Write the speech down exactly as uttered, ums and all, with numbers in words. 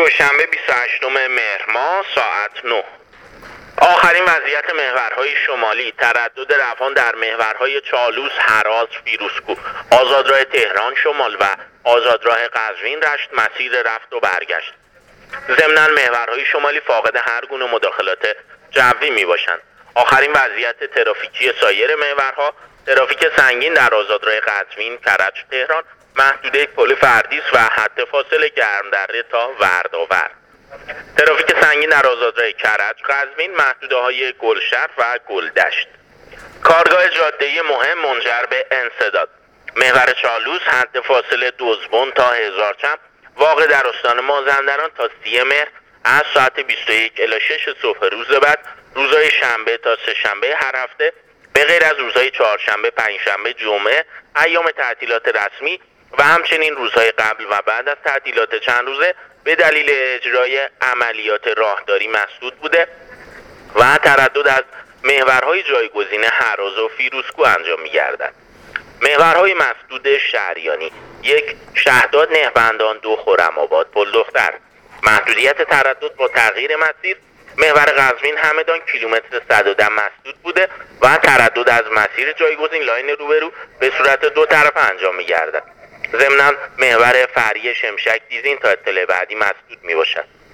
دوشنبه بیست و هشتم مهر ماه ساعت نه. آخرین وضعیت محورهای شمالی: تردد روان در محورهای چالوس، هراز، فیروزکوه، آزادراه تهران شمال و آزادراه قزوین رشت مسیر رفت و برگشت. ضمناً محورهای شمالی فاقد هر گونه مداخلات جوی می باشند. آخرین وضعیت ترافیکی سایر محورها: ترافیک سنگین در آزادراه قزوین، کرج، تهران، محدوده پل فردیس و حد فاصل گرمدره تا وردآور. ترافیک سنگین در آزادراه کرج، قزوین، محدوده های گلشهر و گلدشت. کارگاه جاده‌ای مهم منجر به انسداد: محور چالوس، حد فاصل دزبون تا هزارچند، واقع در استان مازندران تا سی مهر از ساعت بیست و یک الی شش صبح روز بعد، روزهای شنبه تا سه شنبه هر هفته، به غیر از روزهای چهارشنبه، پنجشنبه، جمعه، ایام تعطیلات رسمی و همچنین روزهای قبل و بعد از تعطیلات چند روزه به دلیل اجرای عملیات راهداری مسدود بوده و تردد از محورهای جایگزین هراز و فیروزکوه انجام می‌گردد. محورهای مسدود شهریانی: یک، شهداد نهبندان، دو، خرم‌آباد پل دختر. محدودیت تردد با تغییر مسیر: محور قزوین همدان کیلومتر صد و ده مسدود بوده و تردد از مسیر جایگزین لاین روبرو به صورت دو طرفه انجام می‌گردد. ضمناً محور فرعی شمشک دیزین تا اطلاع بعدی مسدود می‌باشد.